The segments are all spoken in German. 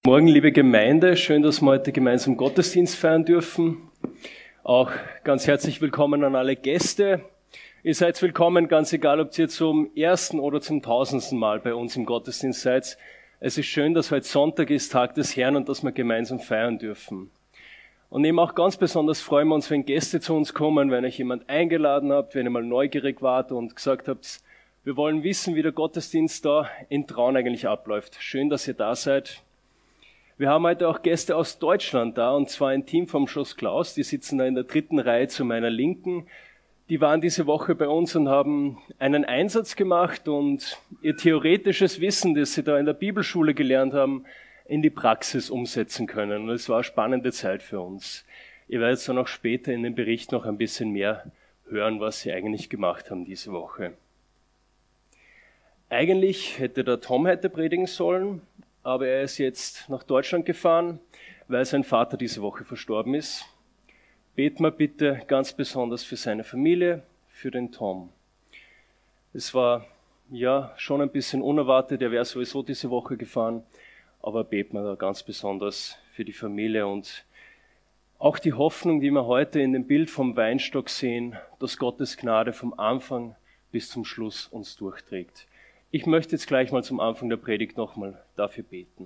Morgen, liebe Gemeinde, schön, dass wir heute gemeinsam Gottesdienst feiern dürfen. Auch ganz herzlich willkommen an alle Gäste. Ihr seid willkommen, ganz egal, ob ihr zum ersten oder zum 1000. Mal bei uns im Gottesdienst seid. Es ist schön, dass heute Sonntag ist, Tag des Herrn, und dass wir gemeinsam feiern dürfen. Und eben auch ganz besonders freuen wir uns, wenn Gäste zu uns kommen, wenn euch jemand eingeladen habt, wenn ihr mal neugierig wart und gesagt habt, wir wollen wissen, wie der Gottesdienst da in Traun eigentlich abläuft. Schön, dass ihr da seid. Wir haben heute auch Gäste aus Deutschland da, und zwar ein Team vom Schloss Klaus. Die sitzen da in der 3. Reihe zu meiner Linken. Die waren diese Woche bei uns und haben einen Einsatz gemacht und ihr theoretisches Wissen, das sie da in der Bibelschule gelernt haben, in die Praxis umsetzen können. Und es war eine spannende Zeit für uns. Ihr werdet dann auch später in dem Bericht noch ein bisschen mehr hören, was sie eigentlich gemacht haben diese Woche. Eigentlich hätte der Tom heute predigen sollen, aber er ist jetzt nach Deutschland gefahren, weil sein Vater diese Woche verstorben ist. Beten wir bitte ganz besonders für seine Familie, für den Tom. Es war ja schon ein bisschen unerwartet, er wäre sowieso diese Woche gefahren, aber beten wir da ganz besonders für die Familie und auch die Hoffnung, die wir heute in dem Bild vom Weinstock sehen, dass Gottes Gnade vom Anfang bis zum Schluss uns durchträgt. Ich möchte jetzt gleich mal zum Anfang der Predigt nochmal dafür beten.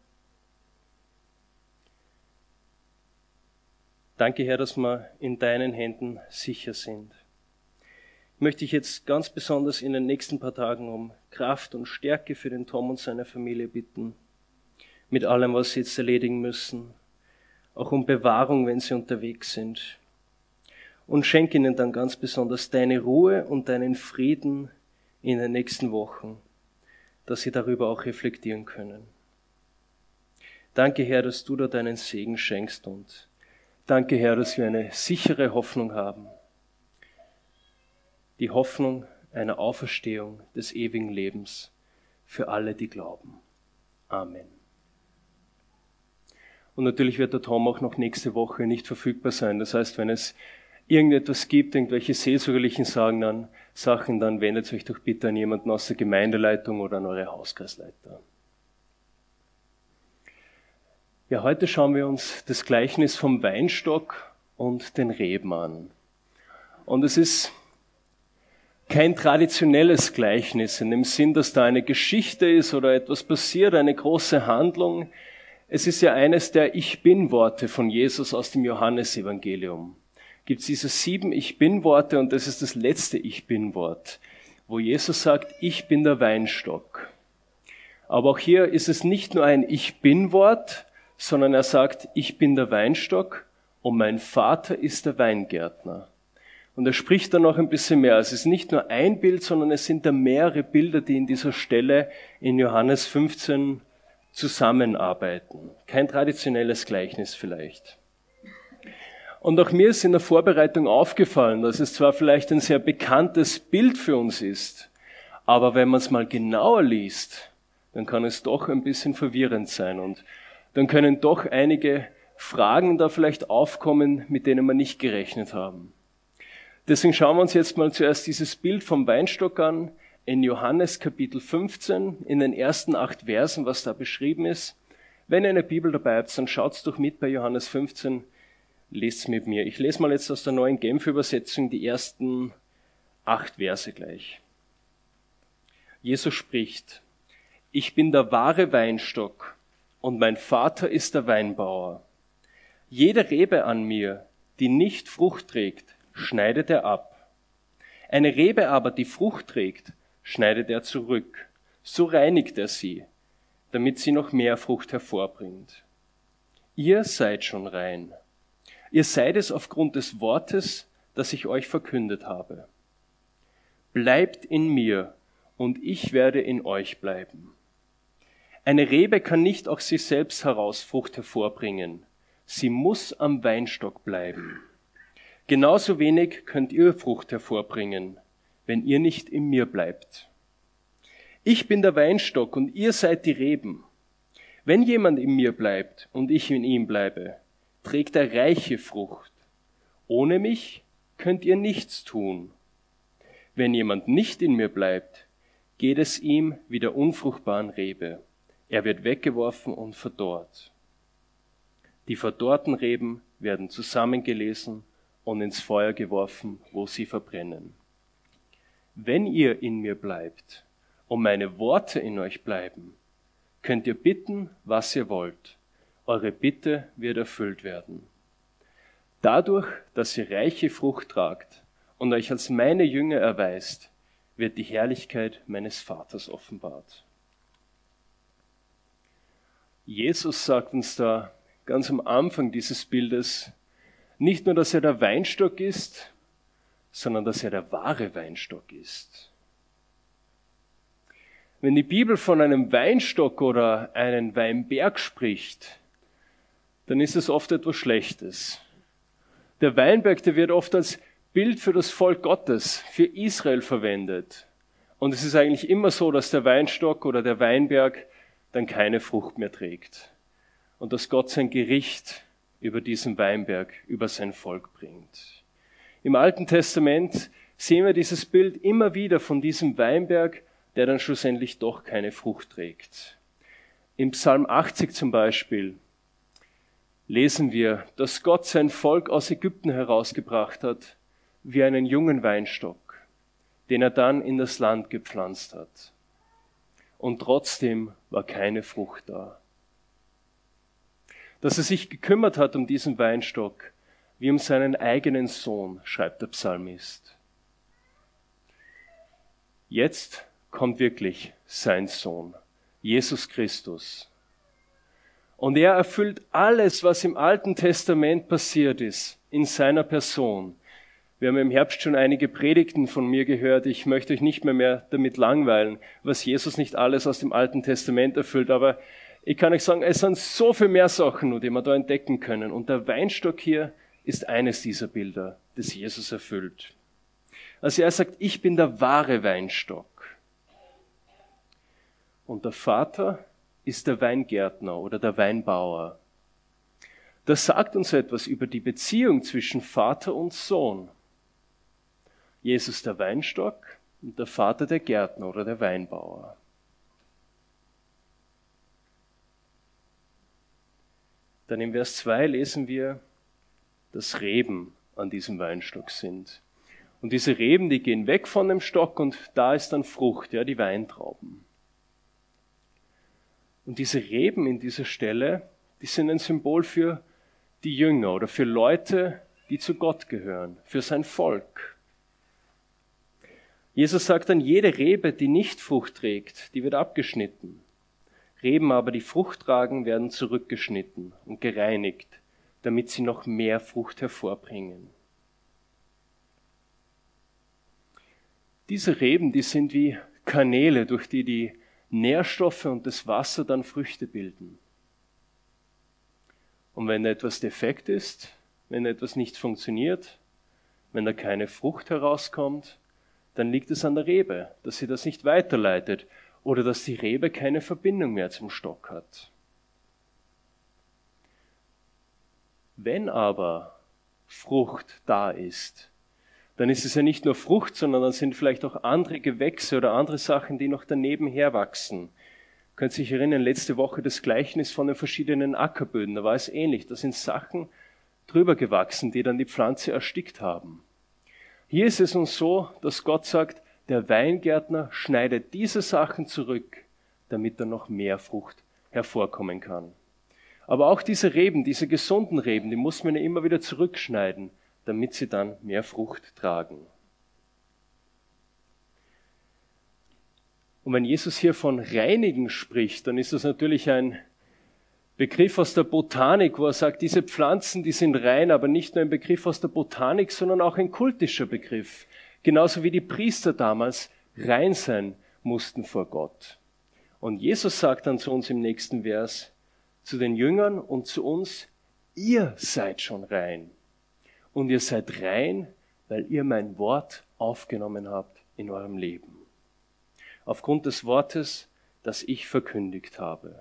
Danke, Herr, dass wir in deinen Händen sicher sind. Ich möchte dich jetzt ganz besonders in den nächsten paar Tagen um Kraft und Stärke für den Tom und seine Familie bitten, mit allem, was sie jetzt erledigen müssen, auch um Bewahrung, wenn sie unterwegs sind. Und schenke ihnen dann ganz besonders deine Ruhe und deinen Frieden in den nächsten Wochen, dass sie darüber auch reflektieren können. Danke, Herr, dass du da deinen Segen schenkst, und danke, Herr, dass wir eine sichere Hoffnung haben. Die Hoffnung einer Auferstehung des ewigen Lebens für alle, die glauben. Amen. Und natürlich wird der Tom auch noch nächste Woche nicht verfügbar sein. Das heißt, wenn es irgendetwas gibt, irgendwelche seelsorgerlichen Sachen, dann wendet euch doch bitte an jemanden aus der Gemeindeleitung oder an eure Hauskreisleiter. Ja, heute schauen wir uns das Gleichnis vom Weinstock und den Reben an. Und es ist kein traditionelles Gleichnis in dem Sinn, dass da eine Geschichte ist oder etwas passiert, eine große Handlung. Es ist ja eines der Ich-Bin-Worte von Jesus aus dem Johannesevangelium. Gibt es diese 7 Ich-Bin-Worte, und das ist das letzte Ich-Bin-Wort, wo Jesus sagt, ich bin der Weinstock. Aber auch hier ist es nicht nur ein Ich-Bin-Wort, sondern er sagt, ich bin der Weinstock und mein Vater ist der Weingärtner. Und er spricht dann noch ein bisschen mehr. Es ist nicht nur ein Bild, sondern es sind da mehrere Bilder, die in dieser Stelle in Johannes 15 zusammenarbeiten. Kein traditionelles Gleichnis vielleicht. Und auch mir ist in der Vorbereitung aufgefallen, dass es zwar vielleicht ein sehr bekanntes Bild für uns ist, aber wenn man es mal genauer liest, dann kann es doch ein bisschen verwirrend sein, und dann können doch einige Fragen da vielleicht aufkommen, mit denen wir nicht gerechnet haben. Deswegen schauen wir uns jetzt mal zuerst dieses Bild vom Weinstock an, in Johannes Kapitel 15, in den ersten 8 Versen, was da beschrieben ist. Wenn ihr eine Bibel dabei habt, dann schaut's doch mit bei Johannes 15, lest mit mir. Ich lese mal jetzt aus der Neuen Genfer Übersetzung die ersten 8 Verse gleich. Jesus spricht: Ich bin der wahre Weinstock und mein Vater ist der Weinbauer. Jede Rebe an mir, die nicht Frucht trägt, schneidet er ab. Eine Rebe aber, die Frucht trägt, schneidet er zurück. So reinigt er sie, damit sie noch mehr Frucht hervorbringt. Ihr seid schon rein. Ihr seid es aufgrund des Wortes, das ich euch verkündet habe. Bleibt in mir, und ich werde in euch bleiben. Eine Rebe kann nicht aus sich selbst heraus Frucht hervorbringen. Sie muss am Weinstock bleiben. Genauso wenig könnt ihr Frucht hervorbringen, wenn ihr nicht in mir bleibt. Ich bin der Weinstock und ihr seid die Reben. Wenn jemand in mir bleibt und ich in ihm bleibe, trägt er reiche Frucht. Ohne mich könnt ihr nichts tun. Wenn jemand nicht in mir bleibt, geht es ihm wie der unfruchtbaren Rebe. Er wird weggeworfen und verdorrt. Die verdorrten Reben werden zusammengelesen und ins Feuer geworfen, wo sie verbrennen. Wenn ihr in mir bleibt und meine Worte in euch bleiben, könnt ihr bitten, was ihr wollt. Eure Bitte wird erfüllt werden. Dadurch, dass ihr reiche Frucht tragt und euch als meine Jünger erweist, wird die Herrlichkeit meines Vaters offenbart. Jesus sagt uns da ganz am Anfang dieses Bildes nicht nur, dass er der Weinstock ist, sondern dass er der wahre Weinstock ist. Wenn die Bibel von einem Weinstock oder einem Weinberg spricht, dann ist es oft etwas Schlechtes. Der Weinberg, der wird oft als Bild für das Volk Gottes, für Israel verwendet. Und es ist eigentlich immer so, dass der Weinstock oder der Weinberg dann keine Frucht mehr trägt. Und dass Gott sein Gericht über diesen Weinberg, über sein Volk bringt. Im Alten Testament sehen wir dieses Bild immer wieder von diesem Weinberg, der dann schlussendlich doch keine Frucht trägt. Im Psalm 80 zum Beispiel lesen wir, dass Gott sein Volk aus Ägypten herausgebracht hat, wie einen jungen Weinstock, den er dann in das Land gepflanzt hat. Und trotzdem war keine Frucht da. Dass er sich gekümmert hat um diesen Weinstock, wie um seinen eigenen Sohn, schreibt der Psalmist. Jetzt kommt wirklich sein Sohn, Jesus Christus. Und er erfüllt alles, was im Alten Testament passiert ist, in seiner Person. Wir haben im Herbst schon einige Predigten von mir gehört. Ich möchte euch nicht mehr damit langweilen, was Jesus nicht alles aus dem Alten Testament erfüllt. Aber ich kann euch sagen, es sind so viel mehr Sachen, die wir da entdecken können. Und der Weinstock hier ist eines dieser Bilder, das Jesus erfüllt. Also er sagt, ich bin der wahre Weinstock. Und der Vater ist der Weingärtner oder der Weinbauer. Das sagt uns etwas über die Beziehung zwischen Vater und Sohn. Jesus der Weinstock und der Vater der Gärtner oder der Weinbauer. Dann im Vers 2 lesen wir, dass Reben an diesem Weinstock sind. Und diese Reben, die gehen weg von dem Stock und da ist dann Frucht, ja, die Weintrauben. Und diese Reben in dieser Stelle, die sind ein Symbol für die Jünger oder für Leute, die zu Gott gehören, für sein Volk. Jesus sagt dann, jede Rebe, die nicht Frucht trägt, die wird abgeschnitten. Reben aber, die Frucht tragen, werden zurückgeschnitten und gereinigt, damit sie noch mehr Frucht hervorbringen. Diese Reben, die sind wie Kanäle, durch die die Nährstoffe und das Wasser dann Früchte bilden. Und wenn etwas defekt ist, wenn etwas nicht funktioniert, wenn da keine Frucht herauskommt, dann liegt es an der Rebe, dass sie das nicht weiterleitet oder dass die Rebe keine Verbindung mehr zum Stock hat. Wenn aber Frucht da ist, dann ist es ja nicht nur Frucht, sondern dann sind vielleicht auch andere Gewächse oder andere Sachen, die noch daneben herwachsen. Ihr könnt sich erinnern, letzte Woche das Gleichnis von den verschiedenen Ackerböden, da war es ähnlich. Da sind Sachen drüber gewachsen, die dann die Pflanze erstickt haben. Hier ist es uns so, dass Gott sagt, der Weingärtner schneidet diese Sachen zurück, damit dann noch mehr Frucht hervorkommen kann. Aber auch diese Reben, diese gesunden Reben, die muss man ja immer wieder zurückschneiden, damit sie dann mehr Frucht tragen. Und wenn Jesus hier von Reinigen spricht, dann ist das natürlich ein Begriff aus der Botanik, wo er sagt, diese Pflanzen, die sind rein, aber nicht nur ein Begriff aus der Botanik, sondern auch ein kultischer Begriff. Genauso wie die Priester damals rein sein mussten vor Gott. Und Jesus sagt dann zu uns im nächsten Vers, zu den Jüngern und zu uns, ihr seid schon rein. Und ihr seid rein, weil ihr mein Wort aufgenommen habt in eurem Leben. Aufgrund des Wortes, das ich verkündigt habe.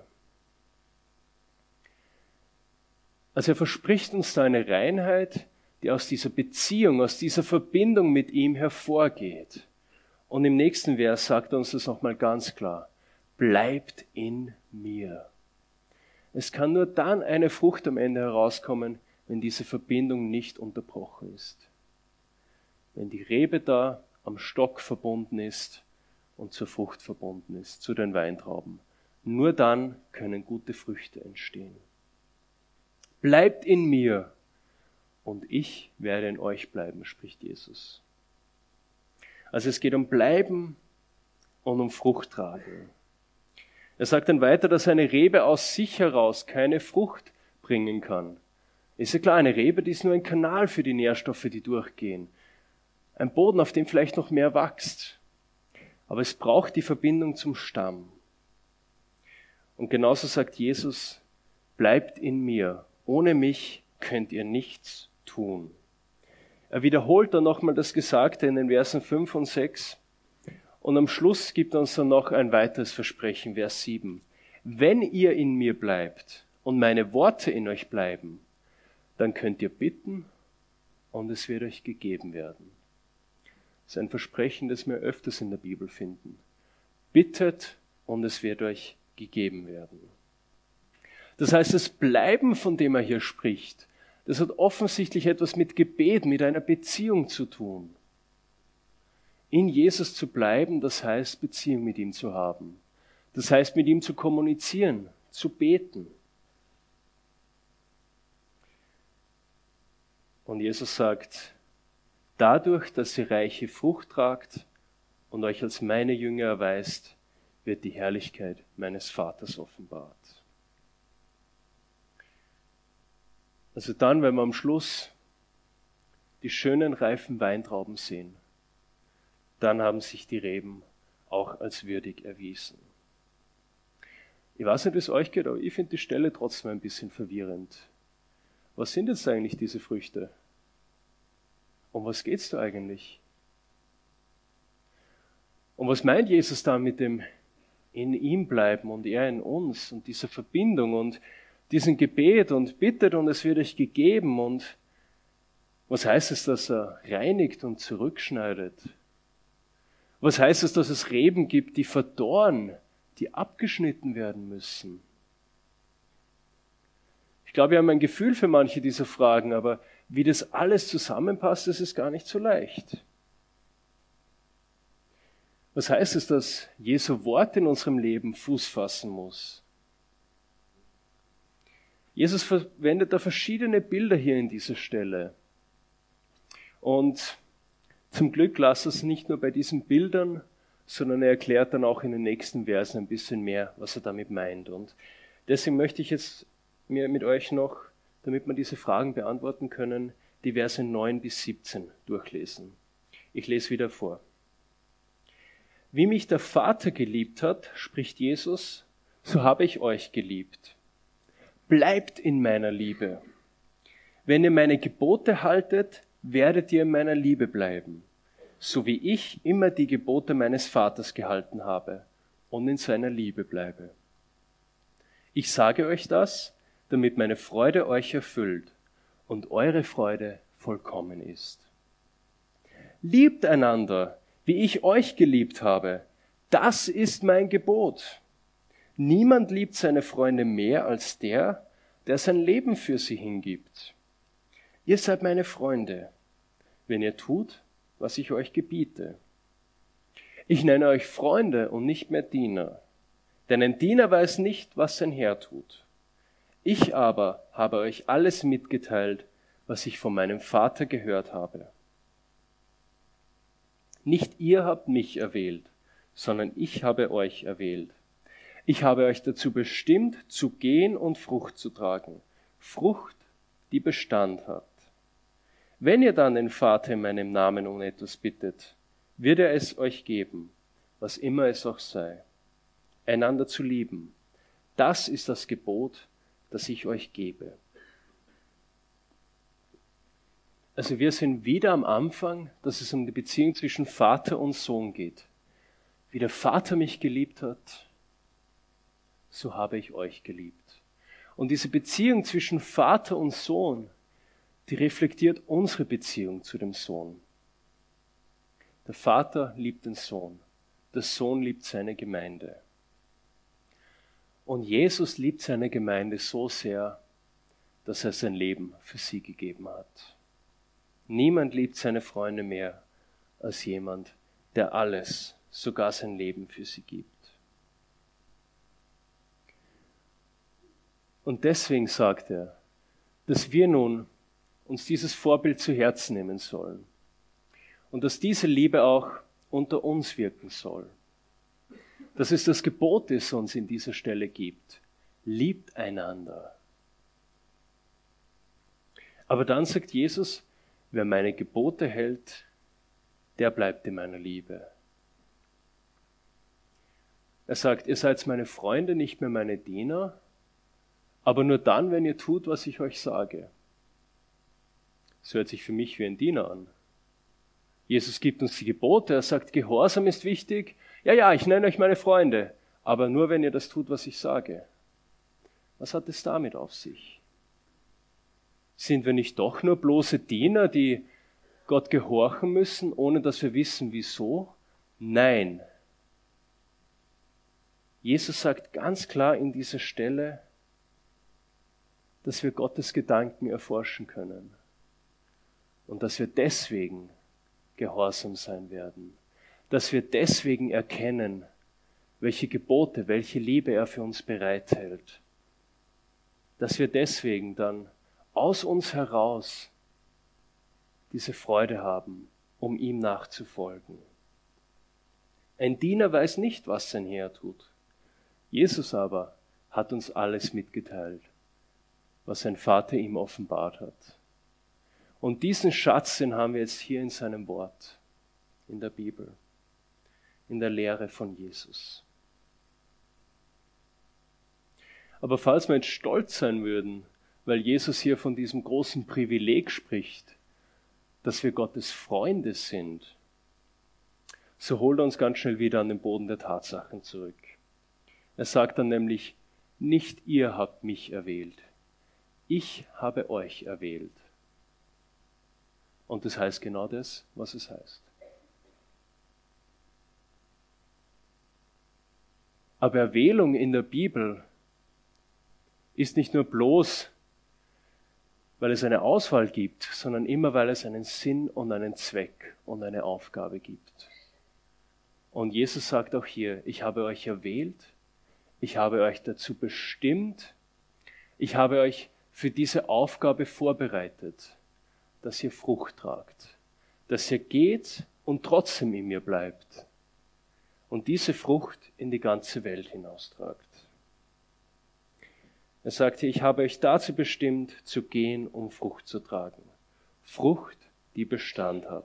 Also er verspricht uns da eine Reinheit, die aus dieser Beziehung, aus dieser Verbindung mit ihm hervorgeht. Und im nächsten Vers sagt er uns das nochmal ganz klar. bleibt in mir. Es kann nur dann eine Frucht am Ende herauskommen, wenn diese Verbindung nicht unterbrochen ist. Wenn die Rebe da am Stock verbunden ist und zur Frucht verbunden ist, zu den Weintrauben. Nur dann können gute Früchte entstehen. Bleibt in mir und ich werde in euch bleiben, spricht Jesus. Also es geht um Bleiben und um Frucht tragen. Er sagt dann weiter, dass eine Rebe aus sich heraus keine Frucht bringen kann. Ist ja klar, eine Rebe, die ist nur ein Kanal für die Nährstoffe, die durchgehen. Ein Boden, auf dem vielleicht noch mehr wächst. Aber es braucht die Verbindung zum Stamm. Und genauso sagt Jesus, bleibt in mir. Ohne mich könnt ihr nichts tun. Er wiederholt dann nochmal das Gesagte in den Versen 5 und 6. Und am Schluss gibt er uns dann noch ein weiteres Versprechen, Vers 7. Wenn ihr in mir bleibt und meine Worte in euch bleiben, dann könnt ihr bitten und es wird euch gegeben werden. Das ist ein Versprechen, das wir öfters in der Bibel finden. Bittet und es wird euch gegeben werden. Das heißt, das Bleiben, von dem er hier spricht, das hat offensichtlich etwas mit Gebet, mit einer Beziehung zu tun. In Jesus zu bleiben, das heißt, Beziehung mit ihm zu haben. Das heißt, mit ihm zu kommunizieren, zu beten. Und Jesus sagt, dadurch, dass ihr reiche Frucht tragt und euch als meine Jünger erweist, wird die Herrlichkeit meines Vaters offenbart. Also dann, wenn wir am Schluss die schönen, reifen Weintrauben sehen, dann haben sich die Reben auch als würdig erwiesen. Ich weiß nicht, wie es euch geht, aber ich finde die Stelle trotzdem ein bisschen verwirrend. Was sind jetzt eigentlich diese Früchte? Um was geht's da eigentlich? Und was meint Jesus da mit dem in ihm bleiben und er in uns und dieser Verbindung und diesem Gebet und bittet und es wird euch gegeben und was heißt es, dass er reinigt und zurückschneidet? Was heißt es, dass es Reben gibt, die verdorren, die abgeschnitten werden müssen? Ich glaube, wir haben ein Gefühl für manche dieser Fragen, aber wie das alles zusammenpasst, das ist gar nicht so leicht. Was heißt es, dass Jesu Wort in unserem Leben Fuß fassen muss? Jesus verwendet da verschiedene Bilder hier in dieser Stelle. Und zum Glück lasst es nicht nur bei diesen Bildern, sondern er erklärt dann auch in den nächsten Versen ein bisschen mehr, was er damit meint. Und deswegen möchte ich jetzt mir mit euch noch, damit wir diese Fragen beantworten können, die Verse 9 bis 17 durchlesen. Ich lese wieder vor. Wie mich der Vater geliebt hat, spricht Jesus, so habe ich euch geliebt. Bleibt in meiner Liebe. Wenn ihr meine Gebote haltet, werdet ihr in meiner Liebe bleiben, so wie ich immer die Gebote meines Vaters gehalten habe und in seiner Liebe bleibe. Ich sage euch das, damit meine Freude euch erfüllt und eure Freude vollkommen ist. Liebt einander, wie ich euch geliebt habe. Das ist mein Gebot. Niemand liebt seine Freunde mehr als der, der sein Leben für sie hingibt. Ihr seid meine Freunde, wenn ihr tut, was ich euch gebiete. Ich nenne euch Freunde und nicht mehr Diener, denn ein Diener weiß nicht, was sein Herr tut. Ich aber habe euch alles mitgeteilt, was ich von meinem Vater gehört habe. Nicht ihr habt mich erwählt, sondern ich habe euch erwählt. Ich habe euch dazu bestimmt, zu gehen und Frucht zu tragen. Frucht, die Bestand hat. Wenn ihr dann den Vater in meinem Namen um etwas bittet, wird er es euch geben, was immer es auch sei. Einander zu lieben, das ist das Gebot, das ich euch gebe. Also wir sind wieder am Anfang, dass es um die Beziehung zwischen Vater und Sohn geht. Wie der Vater mich geliebt hat, so habe ich euch geliebt. Und diese Beziehung zwischen Vater und Sohn, die reflektiert unsere Beziehung zu dem Sohn. Der Vater liebt den Sohn, der Sohn liebt seine Gemeinde. Und Jesus liebt seine Gemeinde so sehr, dass er sein Leben für sie gegeben hat. Niemand liebt seine Freunde mehr als jemand, der alles, sogar sein Leben für sie gibt. Und deswegen sagt er, dass wir nun uns dieses Vorbild zu Herzen nehmen sollen und dass diese Liebe auch unter uns wirken soll. Dass es das Gebot, das uns in dieser Stelle gibt. Liebt einander. Aber dann sagt Jesus, wer meine Gebote hält, der bleibt in meiner Liebe. Er sagt, ihr seid meine Freunde, nicht mehr meine Diener, aber nur dann, wenn ihr tut, was ich euch sage. Das hört sich für mich wie ein Diener an. Jesus gibt uns die Gebote, er sagt, Gehorsam ist wichtig. Ja, ich nenne euch meine Freunde, aber nur, wenn ihr das tut, was ich sage. Was hat es damit auf sich? Sind wir nicht doch nur bloße Diener, die Gott gehorchen müssen, ohne dass wir wissen, wieso? Nein. Jesus sagt ganz klar in dieser Stelle, dass wir Gottes Gedanken erforschen können und dass wir deswegen gehorsam sein werden, dass wir deswegen erkennen, welche Gebote, welche Liebe er für uns bereithält, dass wir deswegen dann aus uns heraus diese Freude haben, um ihm nachzufolgen. Ein Diener weiß nicht, was sein Herr tut. Jesus aber hat uns alles mitgeteilt, was sein Vater ihm offenbart hat. Und diesen Schatz, den haben wir jetzt hier in seinem Wort, in der Bibel, in der Lehre von Jesus. Aber falls wir jetzt stolz sein würden, weil Jesus hier von diesem großen Privileg spricht, dass wir Gottes Freunde sind, so holt er uns ganz schnell wieder an den Boden der Tatsachen zurück. Er sagt dann nämlich, nicht ihr habt mich erwählt, ich habe euch erwählt. Und das heißt genau das, was es heißt. Aber Erwählung in der Bibel ist nicht nur bloß, weil es eine Auswahl gibt, sondern immer, weil es einen Sinn und einen Zweck und eine Aufgabe gibt. Und Jesus sagt auch hier, ich habe euch erwählt, ich habe euch dazu bestimmt, ich habe euch für diese Aufgabe vorbereitet, dass ihr Frucht tragt, dass ihr geht und trotzdem in mir bleibt und diese Frucht in die ganze Welt hinaustragt. Er sagte, ich habe euch dazu bestimmt, zu gehen, um Frucht zu tragen. Frucht, die Bestand hat.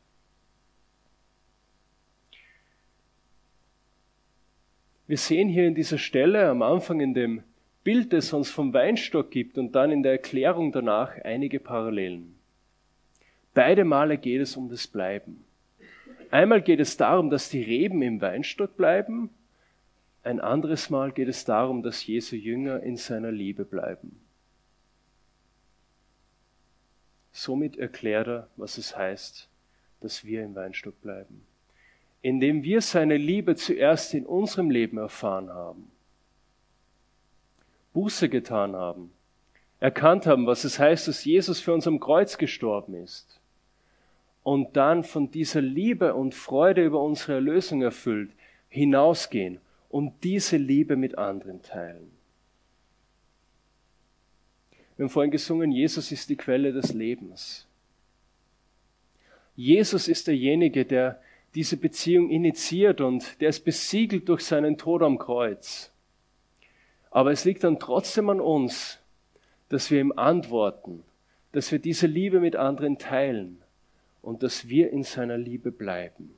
Wir sehen hier in dieser Stelle am Anfang in dem Bild, das uns vom Weinstock gibt und dann in der Erklärung danach einige Parallelen. Beide Male geht es um das Bleiben. Einmal geht es darum, dass die Reben im Weinstock bleiben. Ein anderes Mal geht es darum, dass Jesu Jünger in seiner Liebe bleiben. Somit erklärt er, was es heißt, dass wir im Weinstock bleiben. Indem wir seine Liebe zuerst in unserem Leben erfahren haben, Buße getan haben, erkannt haben, was es heißt, dass Jesus für uns am Kreuz gestorben ist und dann von dieser Liebe und Freude über unsere Erlösung erfüllt hinausgehen und diese Liebe mit anderen teilen. Wir haben vorhin gesungen, Jesus ist die Quelle des Lebens. Jesus ist derjenige, der diese Beziehung initiiert und der ist besiegelt durch seinen Tod am Kreuz. Aber es liegt dann trotzdem an uns, dass wir ihm antworten, dass wir diese Liebe mit anderen teilen und dass wir in seiner Liebe bleiben.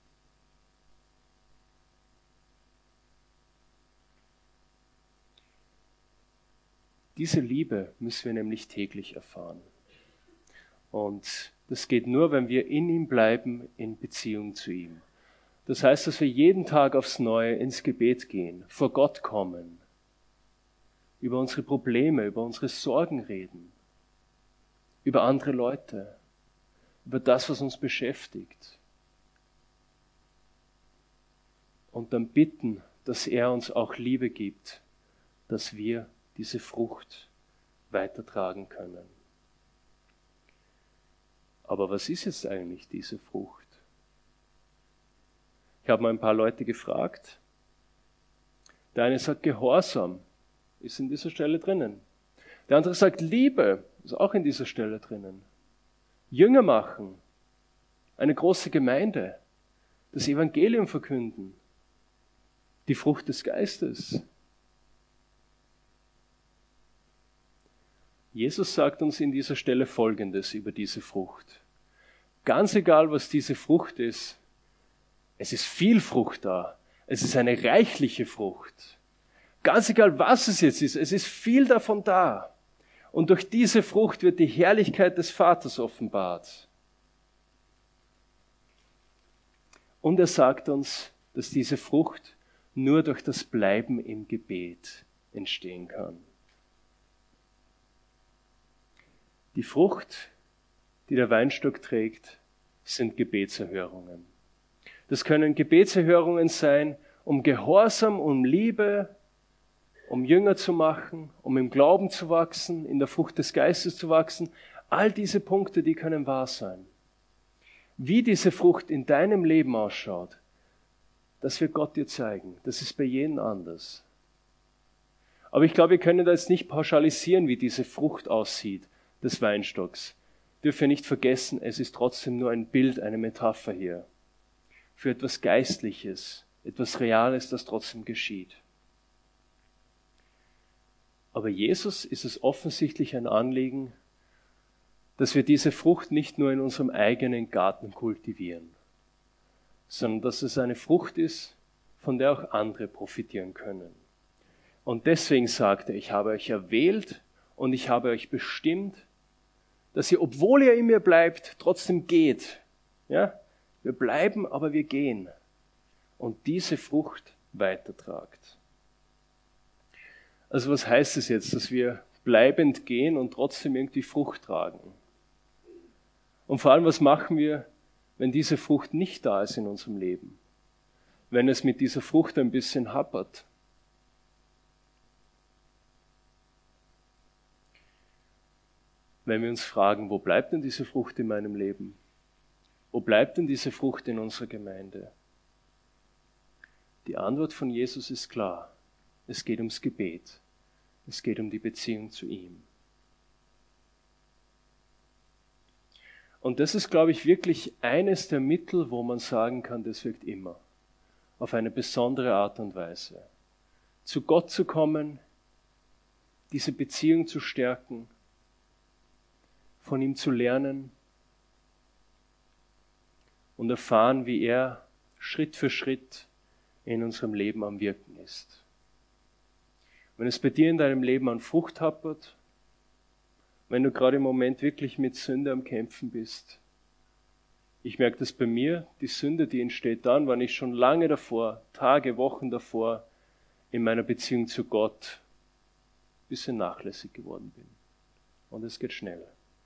Diese Liebe müssen wir nämlich täglich erfahren. Und das geht nur, wenn wir in ihm bleiben, in Beziehung zu ihm. Das heißt, dass wir jeden Tag aufs Neue ins Gebet gehen, vor Gott kommen, über unsere Probleme, über unsere Sorgen reden, über andere Leute, über das, was uns beschäftigt. Und dann bitten, dass er uns auch Liebe gibt dass wir diese Frucht weitertragen können. Aber was ist jetzt eigentlich diese Frucht? Ich habe mal ein paar Leute gefragt. Der eine sagt, Gehorsam ist in dieser Stelle drinnen. Der andere sagt, Liebe ist auch in dieser Stelle drinnen. Jünger machen, eine große Gemeinde, das Evangelium verkünden, die Frucht des Geistes. Jesus sagt uns in dieser Stelle Folgendes über diese Frucht. Ganz egal, was diese Frucht ist, es ist viel Frucht da. Es ist eine reichliche Frucht. Ganz egal, was es jetzt ist, es ist viel davon da. Und durch diese Frucht wird die Herrlichkeit des Vaters offenbart. Und er sagt uns, dass diese Frucht nur durch das Bleiben im Gebet entstehen kann. Die Frucht, die der Weinstock trägt, sind Gebetserhörungen. Das können Gebetserhörungen sein, um Gehorsam, um Liebe, um Jünger zu machen, um im Glauben zu wachsen, in der Frucht des Geistes zu wachsen. All diese Punkte, die können wahr sein. Wie diese Frucht in deinem Leben ausschaut, das wird Gott dir zeigen. Das ist bei jedem anders. Aber ich glaube, wir können da jetzt nicht pauschalisieren, wie diese Frucht aussieht, des Weinstocks. Dürfen wir nicht vergessen, es ist trotzdem nur ein Bild, eine Metapher hier. Für etwas Geistliches, etwas Reales, das trotzdem geschieht. Aber Jesus ist es offensichtlich ein Anliegen, dass wir diese Frucht nicht nur in unserem eigenen Garten kultivieren, sondern dass es eine Frucht ist, von der auch andere profitieren können. Und deswegen sagt er, ich habe euch erwählt und ich habe euch bestimmt, dass ihr, obwohl ihr in mir bleibt, trotzdem geht. Ja? Wir bleiben, aber wir gehen. Und diese Frucht weitertragt. Also was heißt es jetzt, dass wir bleibend gehen und trotzdem irgendwie Frucht tragen? Und vor allem, was machen wir, wenn diese Frucht nicht da ist in unserem Leben? Wenn es mit dieser Frucht ein bisschen hapert? Wenn wir uns fragen, wo bleibt denn diese Frucht in meinem Leben? Wo bleibt denn diese Frucht in unserer Gemeinde? Die Antwort von Jesus ist klar. Es geht ums Gebet. Es geht um die Beziehung zu ihm. Und das ist, glaube ich, wirklich eines der Mittel, wo man sagen kann, das wirkt immer. Auf eine besondere Art und Weise. Zu Gott zu kommen, diese Beziehung zu stärken, von ihm zu lernen und erfahren, wie er Schritt für Schritt in unserem Leben am Wirken ist. Wenn es bei dir in deinem Leben an Frucht hapert, wenn du gerade im Moment wirklich mit Sünde am Kämpfen bist, ich merke das bei mir, die Sünde, die entsteht dann, wenn ich schon lange davor, Tage, Wochen davor, in meiner Beziehung zu Gott ein bisschen nachlässig geworden bin. Und es geht schnell.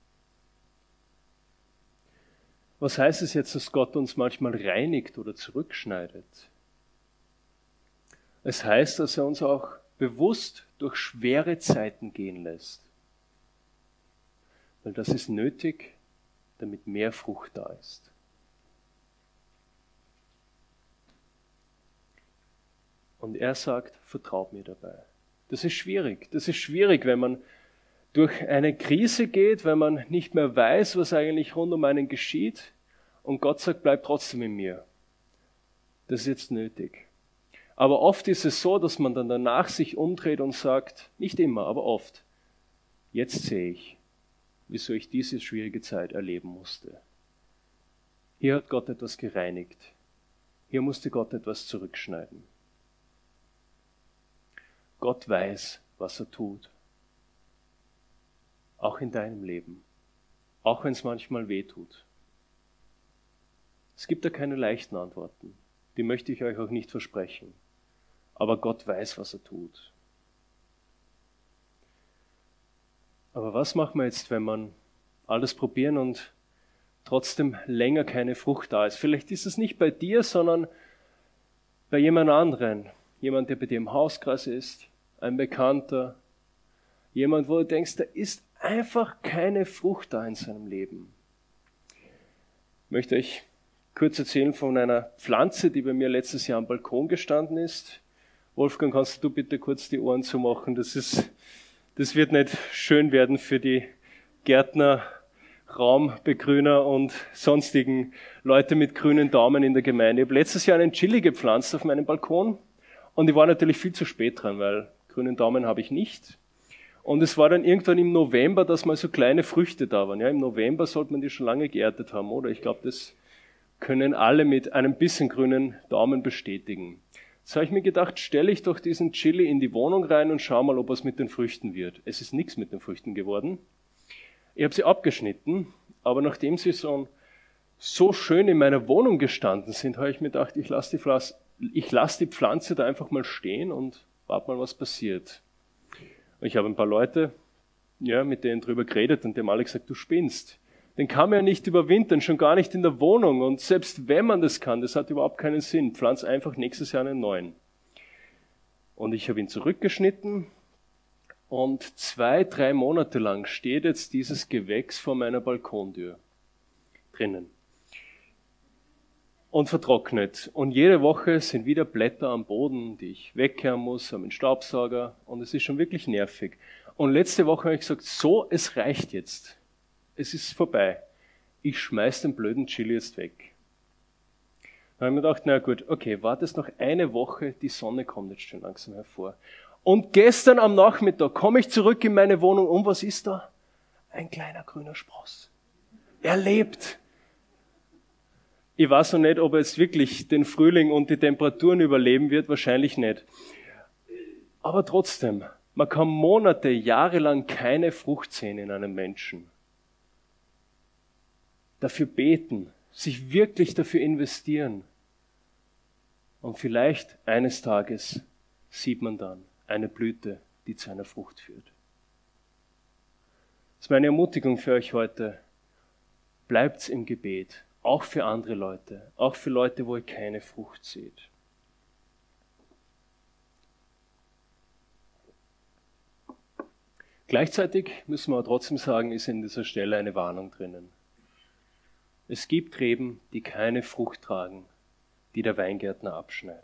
Was heißt es jetzt, dass Gott uns manchmal reinigt oder zurückschneidet? Es heißt, dass er uns auch bewusst durch schwere Zeiten gehen lässt. Weil das ist nötig, damit mehr Frucht da ist. Und er sagt, vertraut mir dabei. Das ist schwierig. Das ist schwierig, wenn man durch eine Krise geht, wenn man nicht mehr weiß, was eigentlich rund um einen geschieht. Und Gott sagt, bleib trotzdem in mir. Das ist jetzt nötig. Aber oft ist es so, dass man dann danach sich umdreht und sagt, nicht immer, aber oft, jetzt sehe ich, wieso ich diese schwierige Zeit erleben musste. Hier hat Gott etwas gereinigt. Hier musste Gott etwas zurückschneiden. Gott weiß, was er tut. Auch in deinem Leben. Auch wenn es manchmal weh tut. Es gibt da keine leichten Antworten. Die möchte ich euch auch nicht versprechen. Aber Gott weiß, was er tut. Aber was machen wir jetzt, wenn man alles probieren und trotzdem länger keine Frucht da ist? Vielleicht ist es nicht bei dir, sondern bei jemand anderen. Jemand, der bei dir im Hauskreis ist, ein Bekannter, jemand, wo du denkst, da ist einfach keine Frucht da in seinem Leben. Ich möchte euch kurz erzählen von einer Pflanze, die bei mir letztes Jahr am Balkon gestanden ist. Wolfgang, kannst du bitte kurz die Ohren zumachen? Das wird nicht schön werden für die Gärtner, Raumbegrüner und sonstigen Leute mit grünen Daumen in der Gemeinde. Ich habe letztes Jahr einen Chili gepflanzt auf meinem Balkon und ich war natürlich viel zu spät dran, weil grünen Daumen habe ich nicht. Und es war dann irgendwann im November, dass mal so kleine Früchte da waren. Ja, im November sollte man die schon lange geerntet haben, oder? Ich glaube, das können alle mit einem bisschen grünen Daumen bestätigen. Jetzt habe ich mir gedacht, stelle ich doch diesen Chili in die Wohnung rein und schau mal, ob was mit den Früchten wird. Es ist nichts mit den Früchten geworden. Ich habe sie abgeschnitten, aber nachdem sie so schön in meiner Wohnung gestanden sind, habe ich mir gedacht, ich lasse die Pflanze da einfach mal stehen und warte mal, was passiert. Und ich habe ein paar Leute, mit denen drüber geredet und die haben alle gesagt, du spinnst. Den kann man ja nicht überwintern, schon gar nicht in der Wohnung. Und selbst wenn man das kann, das hat überhaupt keinen Sinn. Pflanz einfach nächstes Jahr einen neuen. Und ich habe ihn zurückgeschnitten und 2-3 Monate lang steht jetzt dieses Gewächs vor meiner Balkontür drinnen. Und vertrocknet. Und jede Woche sind wieder Blätter am Boden, die ich wegkehren muss, am Staubsauger. Und es ist schon wirklich nervig. Und letzte Woche habe ich gesagt, so, es reicht jetzt. Es ist vorbei. Ich schmeiß den blöden Chili jetzt weg. Dann habe ich mir gedacht, na gut, okay, wartest noch eine Woche, die Sonne kommt jetzt schon langsam hervor. Und gestern am Nachmittag komme ich zurück in meine Wohnung und was ist da? Ein kleiner grüner Spross. Er lebt. Ich weiß noch nicht, ob er jetzt wirklich den Frühling und die Temperaturen überleben wird, wahrscheinlich nicht. Aber trotzdem, man kann Monate, jahrelang keine Frucht sehen in einem Menschen. Dafür beten, sich wirklich dafür investieren. Und vielleicht eines Tages sieht man dann eine Blüte, die zu einer Frucht führt. Das ist meine Ermutigung für euch heute. Bleibt's im Gebet, auch für andere Leute, auch für Leute, wo ihr keine Frucht seht. Gleichzeitig müssen wir aber trotzdem sagen, ist in dieser Stelle eine Warnung drinnen. Es gibt Reben, die keine Frucht tragen, die der Weingärtner abschneidet.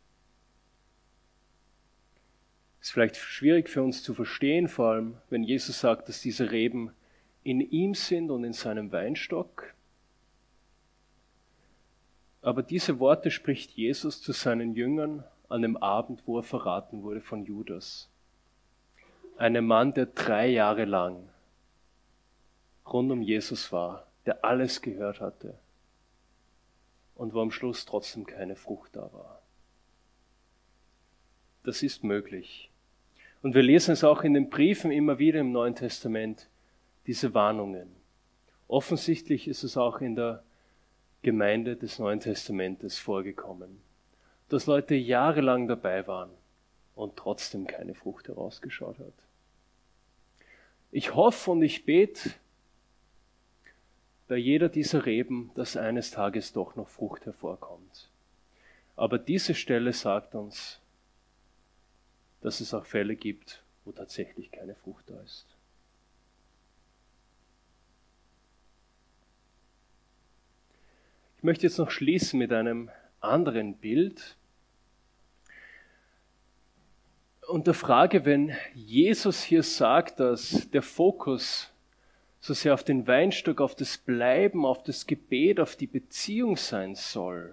Ist vielleicht schwierig für uns zu verstehen, vor allem wenn Jesus sagt, dass diese Reben in ihm sind und in seinem Weinstock. Aber diese Worte spricht Jesus zu seinen Jüngern an dem Abend, wo er verraten wurde von Judas. Einem Mann, der 3 Jahre lang rund um Jesus war, der alles gehört hatte und wo am Schluss trotzdem keine Frucht da war. Das ist möglich. Und wir lesen es auch in den Briefen immer wieder im Neuen Testament, diese Warnungen. Offensichtlich ist es auch in der Gemeinde des Neuen Testamentes vorgekommen, dass Leute jahrelang dabei waren und trotzdem keine Frucht herausgeschaut hat. Ich hoffe und ich bete bei jeder dieser Reben, dass eines Tages doch noch Frucht hervorkommt. Aber diese Stelle sagt uns, dass es auch Fälle gibt, wo tatsächlich keine Frucht da ist. Ich möchte jetzt noch schließen mit einem anderen Bild und der Frage, wenn Jesus hier sagt, dass der Fokus so sehr auf den Weinstock, auf das Bleiben, auf das Gebet, auf die Beziehung sein soll.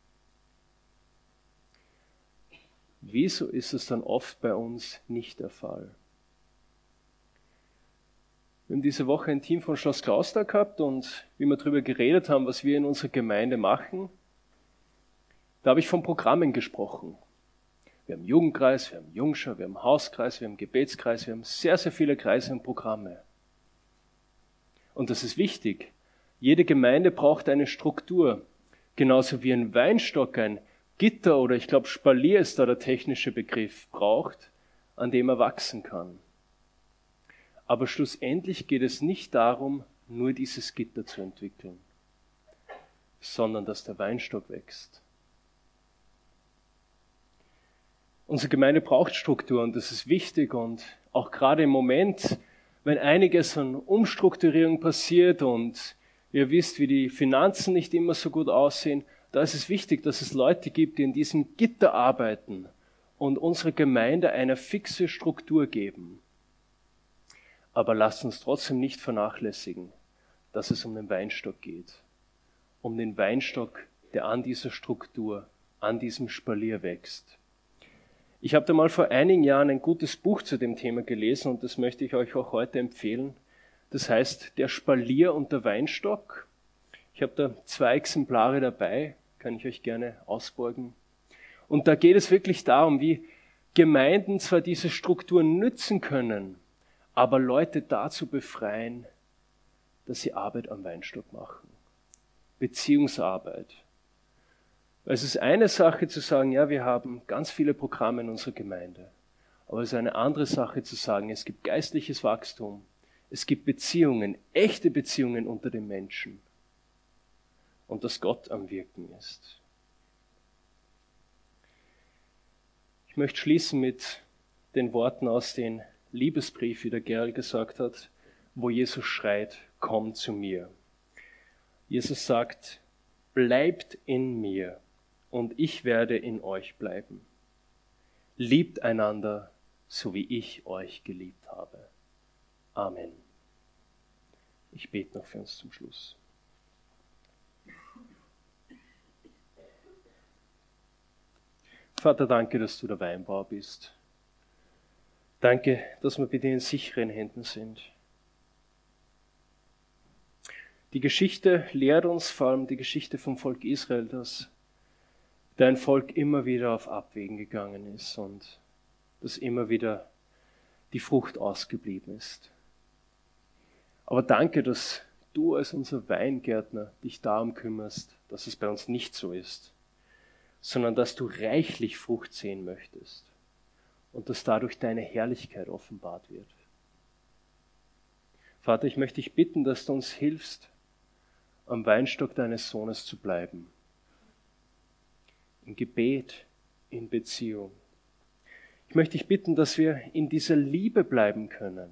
Wieso ist es dann oft bei uns nicht der Fall? Wir haben diese Woche ein Team von Schloss Clausthal gehabt und wie wir darüber geredet haben, was wir in unserer Gemeinde machen, da habe ich von Programmen gesprochen. Wir haben Jugendkreis, wir haben Jungschar, wir haben Hauskreis, wir haben Gebetskreis, wir haben sehr, sehr viele Kreise und Programme. Und das ist wichtig. Jede Gemeinde braucht eine Struktur. Genauso wie ein Weinstock ein Gitter oder ich glaube Spalier ist da der technische Begriff braucht, an dem er wachsen kann. Aber schlussendlich geht es nicht darum, nur dieses Gitter zu entwickeln, sondern dass der Weinstock wächst. Unsere Gemeinde braucht Struktur und das ist wichtig und auch gerade im Moment, wenn einiges an Umstrukturierung passiert und ihr wisst, wie die Finanzen nicht immer so gut aussehen, da ist es wichtig, dass es Leute gibt, die in diesem Gitter arbeiten und unsere Gemeinde eine fixe Struktur geben. Aber lasst uns trotzdem nicht vernachlässigen, dass es um den Weinstock geht. Um den Weinstock, der an dieser Struktur, an diesem Spalier wächst. Ich habe da mal vor einigen Jahren ein gutes Buch zu dem Thema gelesen und das möchte ich euch auch heute empfehlen. Das heißt Der Spalier und der Weinstock. Ich habe da 2 Exemplare dabei, kann ich euch gerne ausborgen. Und da geht es wirklich darum, wie Gemeinden zwar diese Strukturen nützen können, aber Leute dazu befreien, dass sie Arbeit am Weinstock machen. Beziehungsarbeit. Weil es ist eine Sache zu sagen, ja, wir haben ganz viele Programme in unserer Gemeinde. Aber es ist eine andere Sache zu sagen, es gibt geistliches Wachstum. Es gibt Beziehungen, echte Beziehungen unter den Menschen. Und dass Gott am Wirken ist. Ich möchte schließen mit den Worten aus dem Liebesbrief, wie der Gerl gesagt hat, wo Jesus schreit, komm zu mir. Jesus sagt, bleibt in mir und ich werde in euch bleiben. Liebt einander, so wie ich euch geliebt habe. Amen. Ich bete noch für uns zum Schluss. Vater, danke, dass du der Weinbauer bist. Danke, dass wir bei dir in sicheren Händen sind. Die Geschichte lehrt uns, vor allem die Geschichte vom Volk Israel, dass dein Volk immer wieder auf Abwägen gegangen ist und dass immer wieder die Frucht ausgeblieben ist. Aber danke, dass du als unser Weingärtner dich darum kümmerst, dass es bei uns nicht so ist, sondern dass du reichlich Frucht sehen möchtest und dass dadurch deine Herrlichkeit offenbart wird. Vater, ich möchte dich bitten, dass du uns hilfst, am Weinstock deines Sohnes zu bleiben. In Gebet, in Beziehung. Ich möchte dich bitten, dass wir in dieser Liebe bleiben können,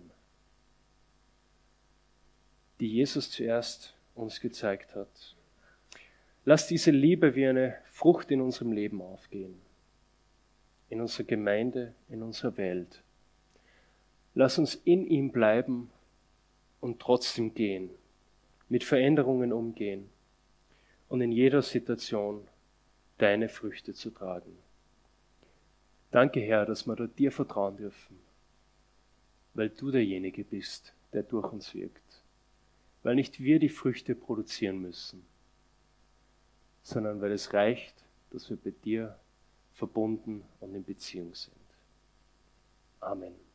die Jesus zuerst uns gezeigt hat. Lass diese Liebe wie eine Frucht in unserem Leben aufgehen. In unserer Gemeinde, in unserer Welt. Lass uns in ihm bleiben und trotzdem gehen. Mit Veränderungen umgehen. Und in jeder Situation deine Früchte zu tragen. Danke, Herr, dass wir dir vertrauen dürfen. Weil du derjenige bist, der durch uns wirkt. Weil nicht wir die Früchte produzieren müssen, sondern weil es reicht, dass wir bei dir verbunden und in Beziehung sind. Amen.